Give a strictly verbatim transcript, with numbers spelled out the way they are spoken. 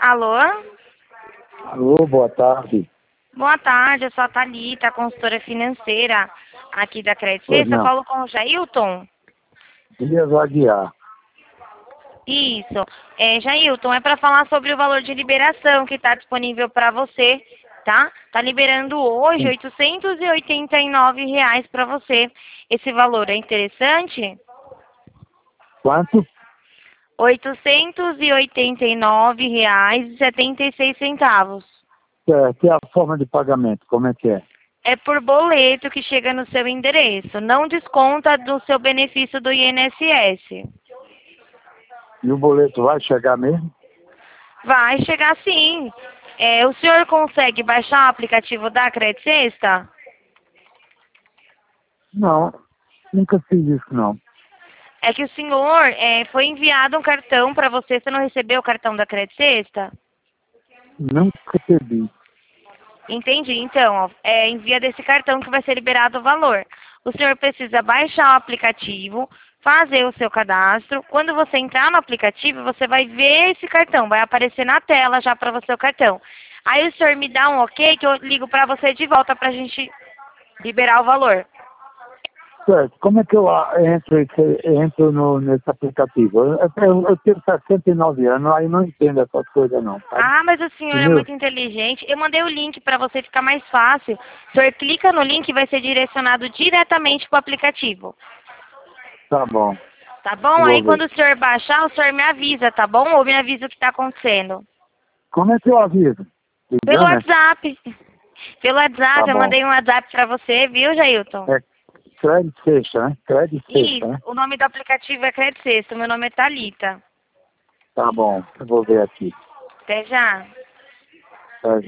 Alô? Alô, boa tarde. Boa tarde, eu sou a Thalita, consultora financeira aqui da Crédito Pois Sexta. Eu não. falo com o Jailton. Dias Aguiar. Isso. É, Jailton, é para falar sobre o valor de liberação que está disponível para você, tá? Tá liberando hoje Sim. oitocentos e oitenta e nove reais para você. Esse valor é interessante? Quanto? oitocentos e oitenta e nove reais e setenta e seis centavos. Certo. E a forma de pagamento, como é que é? É por boleto que chega no seu endereço. Não desconta do seu benefício do I N S S. E o boleto vai chegar mesmo? Vai chegar sim. É, o senhor consegue baixar o aplicativo da Crédito Sexta? Não, nunca fiz isso não. É que o senhor é, foi enviado um cartão para você. Você não recebeu o cartão da Crédito Sexta? Nunca recebi. Entendi. Então, ó, é, envia desse cartão que vai ser liberado o valor. O senhor precisa baixar o aplicativo, fazer o seu cadastro. Quando você entrar no aplicativo, você vai ver esse cartão, vai aparecer na tela já para você o cartão. Aí o senhor me dá um ok que eu ligo para você de volta para a gente liberar o valor. Certo. Como é que eu ah, entro, esse- entro no, nesse aplicativo? Eu, eu, eu tenho sessenta e nove anos, aí não entendo essas coisas não, sabe? Ah, mas o senhor é Entendeu? muito inteligente. Eu mandei o link para você ficar mais fácil. O senhor clica no link e vai ser direcionado diretamente para o aplicativo. Tá bom. Tá bom? Vou Aí quando ver. o senhor baixar, o senhor me avisa, tá bom? Ou me avisa o que tá acontecendo. Como é que eu aviso? Pelo Ligando, né? WhatsApp. Pelo Tá WhatsApp, eu bom. mandei um WhatsApp pra você, viu, Jailton? É crédito sexta, né? Crédito sexta, Isso, né? o nome do aplicativo é Crédito Sexta, meu nome é Thalita. Tá bom. Eu vou ver aqui. Até já.